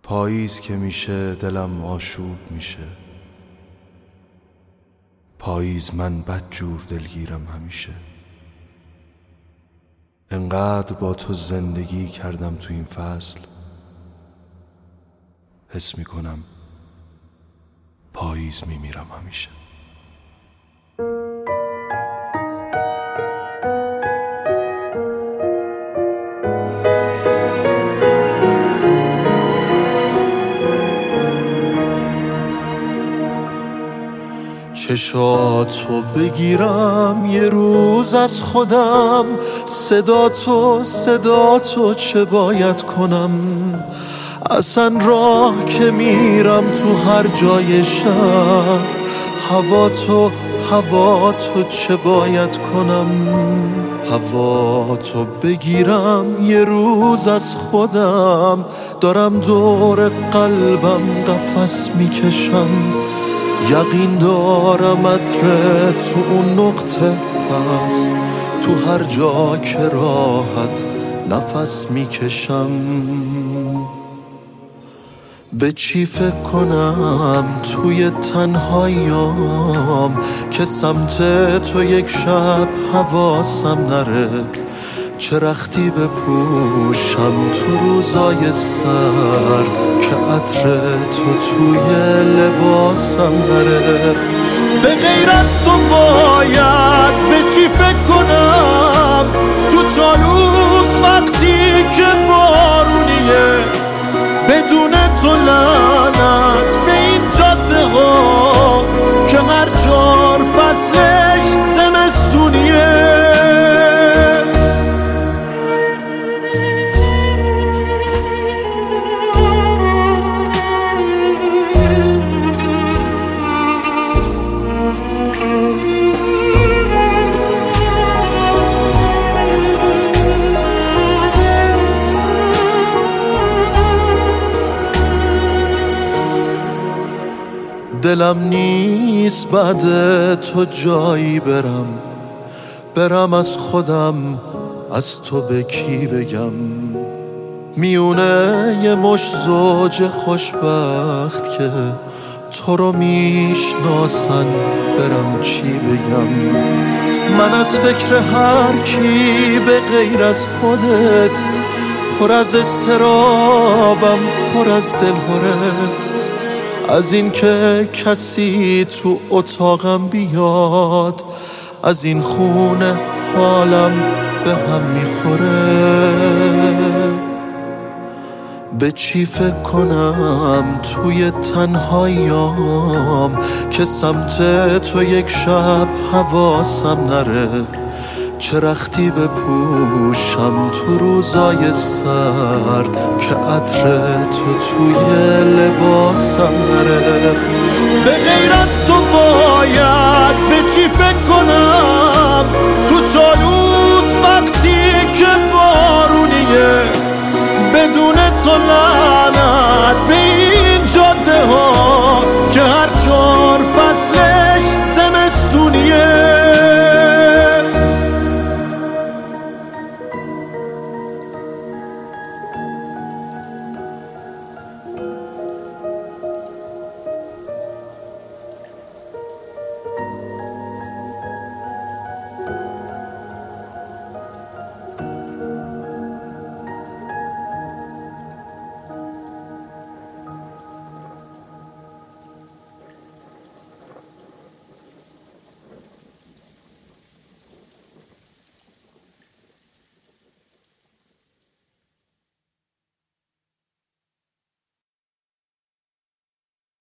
پاییز که میشه دلم آشوب میشه. پاییز من بدجور دلگیرم همیشه. انقدر با تو زندگی کردم تو این فصل، حس میکنم پاییز میمیرم همیشه. چشاتو بگیرم یه روز از خودم، صدا تو چه باید کنم؟ اصلا راه که میرم تو هر جای شهر، هوا تو چه باید کنم؟ هوا تو بگیرم یه روز از خودم، دارم دور قلبم قفس میکشم. یقین دارم عطر تو اون نقطه هست، تو هر جا که راحت نفس میکشم. به چی فکر کنم توی تنهاییام که سمت تو یک شب حواسم نره؟ چه رختی بپوشم تو روزای سرد که عطر تو توی لباسم نره؟ به غیر از تو باید به چی فکر کنم تو چالوس وقتی که بارونیه؟ بدون تو لعنت به این جاده ها که هر 4 فصلش زمستونیه. دلم نیست بعد تو جایی برم از خودم، از تو به کی بگم؟ میونه یه مش زوج خوشبخت که تو رو میشناسن، برم چی بگم؟ من از فکر هر کی به غیر از خودت پر از اضطرابم، پر از دلهره. از این که کسی تو اتاقم بیاد، از این خونه حالم به هم میخوره. به چی فکر کنم توی تنهاییام که سمت تو یک شب حواسم نره؟ چه رختی بپوشم تو روزای سرد که عطر تو توی لباسم نره؟ به غیر از تو باید به چی فکر کنم تو چالوس وقتی که بارونیه؟ بدون تو